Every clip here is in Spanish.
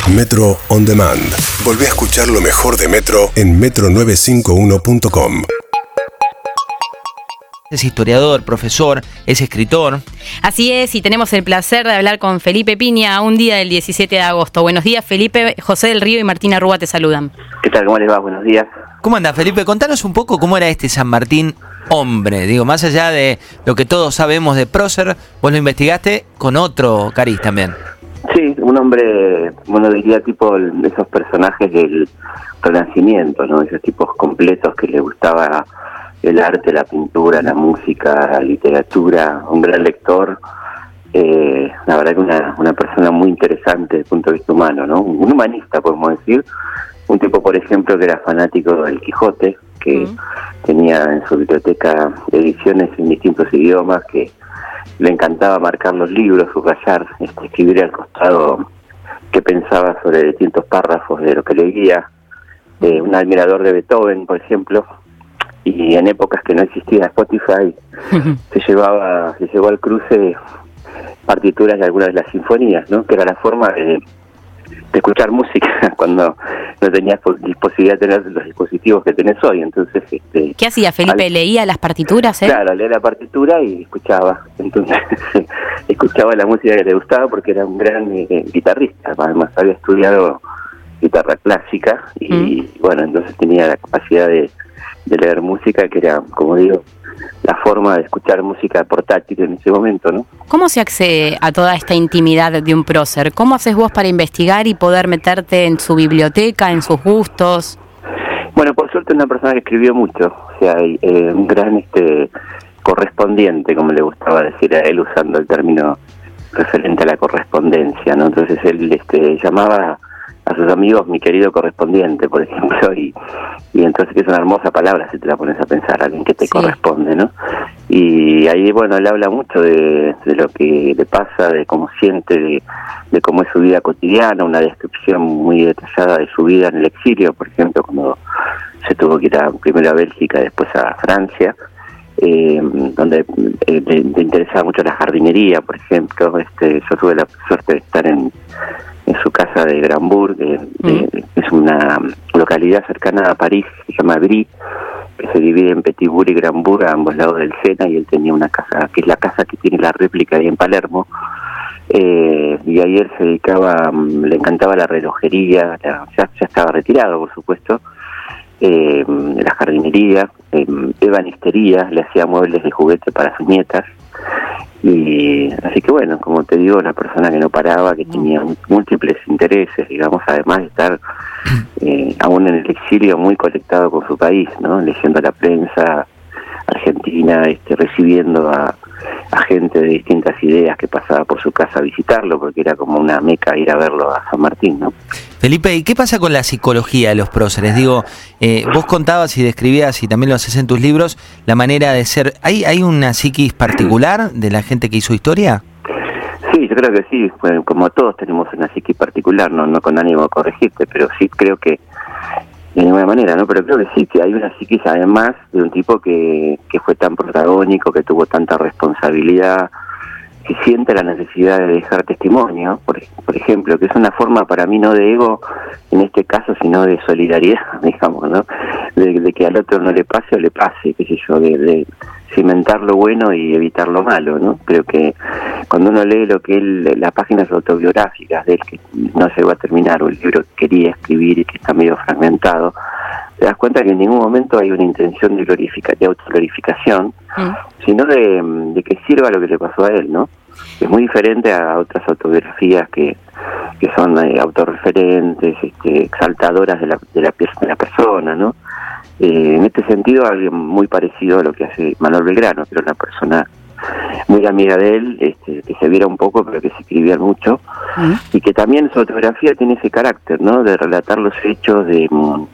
Metro On Demand. Volvé a escuchar lo mejor de Metro en metro951.com. Es historiador, profesor, es escritor. Así es, y tenemos el placer de hablar con Felipe Piña un día del 17 de agosto. Buenos días, Felipe. José del Río y Martina Rúa te saludan. ¿Qué tal? ¿Cómo les va? Buenos días. ¿Cómo anda, Felipe? Contanos un poco cómo era este San Martín hombre. Digo, más allá de lo que todos sabemos de Prócer, vos lo investigaste con otro cariz también. Sí, un hombre, bueno, diría tipo esos personajes del Renacimiento, ¿no? Esos tipos completos que le gustaba el arte, la pintura, la música, la literatura, un gran lector, la verdad que una persona muy interesante desde el punto de vista humano, ¿no? Un humanista, podemos decir, un tipo, por ejemplo, que era fanático del Quijote, que tenía en su biblioteca ediciones en distintos idiomas, que le encantaba marcar los libros, subrayar, escribir al costado qué pensaba sobre distintos párrafos de lo que leía, un admirador de Beethoven, por ejemplo, y en épocas que no existía Spotify, se llevó al cruce partituras de algunas de las sinfonías, ¿no? Que era la forma de escuchar música cuando no tenías posibilidad de tener los dispositivos que tenés hoy. Entonces, ¿qué hacía Felipe? ¿Leía las partituras? Claro, leía la partitura y escuchaba. Entonces, escuchaba la música que le gustaba porque era un gran guitarrista. Además, había estudiado guitarra clásica y, bueno, entonces tenía la capacidad de leer música, que era, como digo, la forma de escuchar música portátil en ese momento, ¿no? ¿Cómo se accede a toda esta intimidad de un prócer? ¿Cómo haces vos para investigar y poder meterte en su biblioteca, en sus gustos? Bueno, por suerte es una persona que escribió mucho, o sea, un gran correspondiente, como le gustaba decir a él, usando el término referente a la correspondencia, ¿no? Entonces él llamaba a sus amigos mi querido correspondiente, por ejemplo, y entonces es una hermosa palabra si te la pones a pensar, alguien que te corresponde, ¿no? Y ahí, bueno, él habla mucho de lo que le pasa, de cómo siente, de cómo es su vida cotidiana, una descripción muy detallada de su vida en el exilio, por ejemplo, cuando se tuvo que ir primero a Bélgica, después a Francia, donde le interesaba mucho la jardinería, por ejemplo. Yo tuve la suerte de estar en su casa de Grambourg, es una localidad cercana a París, se llama Brie, que se divide en Petitbourg y Grambourg a ambos lados del Sena, y él tenía una casa, que es la casa que tiene la réplica ahí en Palermo, y ahí él se dedicaba, le encantaba la relojería, ya estaba retirado, por supuesto, la jardinería, ebanistería, le hacía muebles de juguete para sus nietas. Y así que, bueno, como te digo, una persona que no paraba, que tenía múltiples intereses, digamos, además de estar aún en el exilio muy conectado con su país, ¿no? Leyendo la prensa argentina, recibiendo a gente de distintas ideas que pasaba por su casa a visitarlo, porque era como una meca ir a verlo a San Martín, ¿no? Felipe, ¿y qué pasa con la psicología de los próceres? Digo, vos contabas y describías, y también lo haces en tus libros, la manera de ser. ¿Hay una psiquis particular de la gente que hizo historia? Sí, yo creo que sí. Bueno, como todos tenemos una psiquis particular, no con ánimo de corregirte, pero sí creo que de ninguna manera, ¿no? Pero creo que sí, que hay una psiquis además de un tipo que fue tan protagónico, que tuvo tanta responsabilidad, que siente la necesidad de dejar testimonio, por ejemplo, que es una forma para mí no de ego en este caso, sino de solidaridad, digamos, ¿no? De que al otro no le pase o le pase, qué sé yo, de cimentar lo bueno y evitar lo malo, ¿no? Creo que cuando uno lee lo que las páginas autobiográficas de él, que no llegó a terminar, o el libro que quería escribir y que está medio fragmentado, te das cuenta que en ningún momento hay una intención de autoglorificación, sino de que sirva lo que le pasó a él, ¿no? Es muy diferente a otras autobiografías que son autorreferentes, exaltadoras de la persona, ¿no? En este sentido, algo muy parecido a lo que hace Manuel Belgrano, que era una persona muy amiga de él, que se viera un poco, pero que se escribía mucho, y que también su autobiografía tiene ese carácter, ¿no? De relatar los hechos, de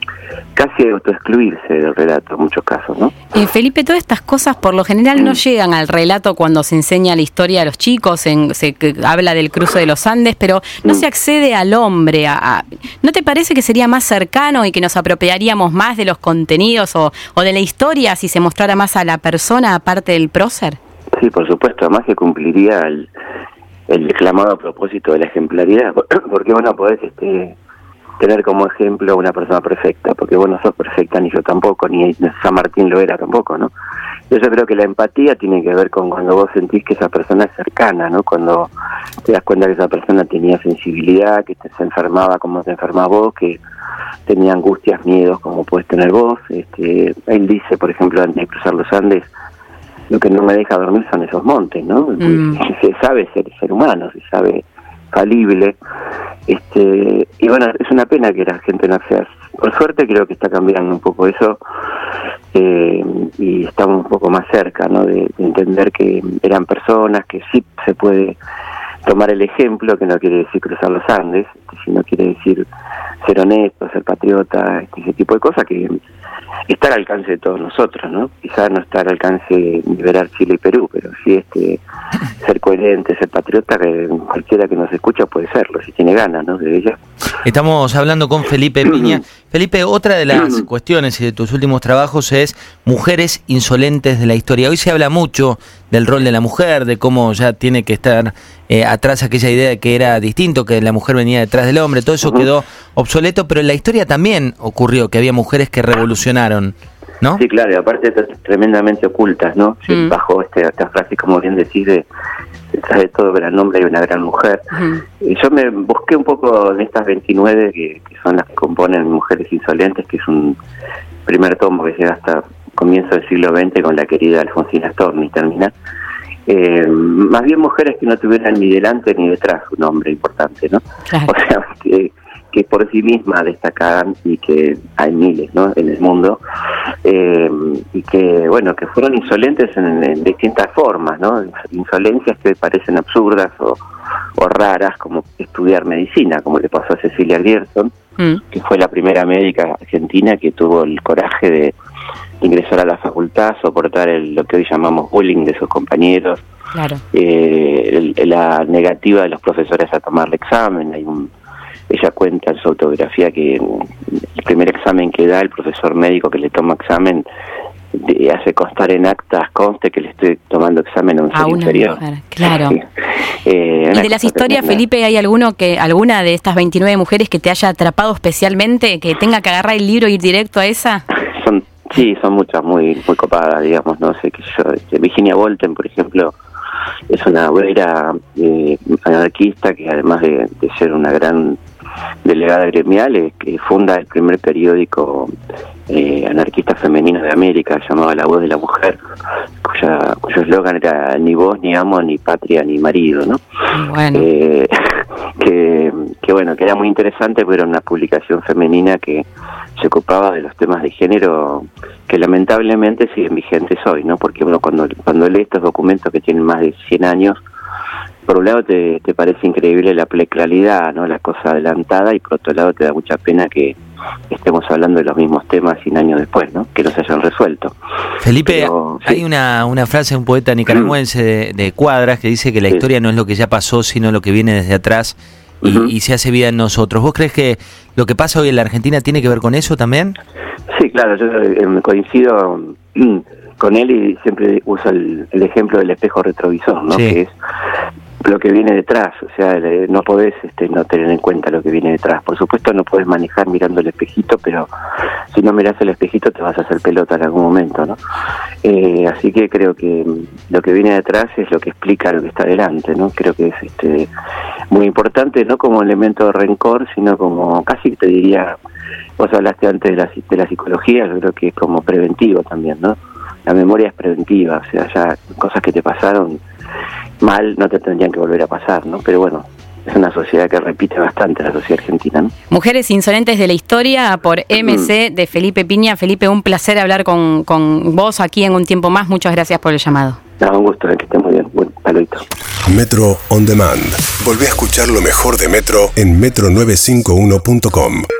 casi autoexcluirse del relato en muchos casos, ¿no? Felipe, todas estas cosas por lo general no llegan al relato cuando se enseña la historia a los chicos, se habla del cruce de los Andes, pero no se accede al hombre. ¿No te parece que sería más cercano y que nos apropiaríamos más de los contenidos o de la historia si se mostrara más a la persona aparte del prócer? Sí, por supuesto, además que cumpliría el declamado propósito de la ejemplaridad, porque vos no podés tener como ejemplo a una persona perfecta, porque vos no sos perfecta, ni yo tampoco, ni San Martín lo era tampoco, ¿no? Yo creo que la empatía tiene que ver con cuando vos sentís que esa persona es cercana, ¿no? Cuando te das cuenta que esa persona tenía sensibilidad, que se enfermaba como te enfermás vos, que tenía angustias, miedos como puedes tener vos. Él dice, por ejemplo, antes de cruzar los Andes, lo que no me deja dormir son esos montes, ¿no? Se sabe ser humano, se sabe falible. Y bueno, es una pena que la gente no sea. Por suerte creo que está cambiando un poco eso, y estamos un poco más cerca, ¿no? De entender que eran personas, que sí se puede tomar el ejemplo, que no quiere decir cruzar los Andes, sino quiere decir ser honesto, ser patriota, ese tipo de cosas que está al alcance de todos nosotros, ¿no? Quizás no está al alcance de liberar Chile y Perú, pero sí ser coherente, ser patriota, que cualquiera que nos escucha puede serlo, si tiene ganas, ¿no? De ella. Estamos hablando con Felipe Piña. Felipe, otra de las cuestiones y de tus últimos trabajos es mujeres insolentes de la historia. Hoy se habla mucho del rol de la mujer, de cómo ya tiene que estar atrás aquella idea de que era distinto, que la mujer venía detrás del hombre, todo eso quedó obsoleto, pero en la historia también ocurrió que había mujeres que revolucionaron, ¿no? Sí, claro, y aparte tremendamente ocultas, ¿no? Bajo esta frase, como bien decís, detrás de todo gran hombre hay una gran mujer. Yo me busqué un poco en estas 29 que son las que componen Mujeres Insolentes, que es un primer tomo que llega hasta comienzo del siglo XX con la querida Alfonsina Storni, termina. Más bien mujeres que no tuvieran ni delante ni detrás un hombre importante, ¿no? Claro. O sea, que por sí misma destacaban, y que hay miles, ¿no?, en el mundo, y que, bueno, que fueron insolentes en distintas formas, ¿no? Insolencias que parecen absurdas o raras, como estudiar medicina, como le pasó a Cecilia Grierson, que fue la primera médica argentina que tuvo el coraje de ingresar a la facultad, soportar lo que hoy llamamos bullying de sus compañeros, claro. La negativa de los profesores a tomar el examen. Ella cuenta en su autobiografía que el primer examen que da el profesor médico que le toma examen hace constar en actas, conste que le estoy tomando examen a un ser inferior. Mujer, claro. Y de las historias, Felipe, ¿hay alguna de estas 29 mujeres que te haya atrapado especialmente, que tenga que agarrar el libro e ir directo a esa? Son muchas muy muy copadas, digamos, no sé qué yo. Virginia Volten, por ejemplo, es una obrera anarquista que, además de ser una gran delegada gremial, que funda el primer periódico anarquista femenino de América, llamado La Voz de la Mujer, cuyo eslogan era ni voz, ni amo, ni patria, ni marido, ¿no? Bueno. Que bueno, que era muy interesante, pero era una publicación femenina que se ocupaba de los temas de género que lamentablemente siguen vigentes hoy, ¿no? Porque uno cuando lee estos documentos que tienen más de 100 años, por un lado te parece increíble la preclaridad, ¿no?, la cosa adelantada, y por otro lado te da mucha pena que estemos hablando de los mismos temas 100 años después, ¿no?, que no se hayan resuelto. Felipe, pero, hay una frase de un poeta nicaragüense de Cuadras que dice que la historia no es lo que ya pasó, sino lo que viene desde atrás y se hace vida en nosotros. ¿Vos crees que lo que pasa hoy en la Argentina tiene que ver con eso también? Sí, claro, yo coincido con él y siempre uso el ejemplo del espejo retrovisor, ¿no? Sí. Que es lo que viene detrás, o sea, no podés no tener en cuenta lo que viene detrás. Por supuesto no podés manejar mirando el espejito, pero si no mirás el espejito te vas a hacer pelota en algún momento, ¿no? Así que creo que lo que viene detrás es lo que explica lo que está delante, ¿no? Creo que es muy importante, no como elemento de rencor, sino como, casi te diría, vos hablaste antes de la psicología, yo creo que es como preventivo también, ¿no? La memoria es preventiva, o sea, ya cosas que te pasaron mal no te tendrían que volver a pasar, ¿no? Pero bueno, es una sociedad que repite bastante, la sociedad argentina, ¿no? Mujeres Insolentes de la Historia, por MC, de Felipe Piña. Felipe, un placer hablar con vos aquí en Un Tiempo Más. Muchas gracias por el llamado. Un gusto, que esté muy bien. Bueno, saludito. Metro On Demand. Volvé a escuchar lo mejor de Metro en metro951.com.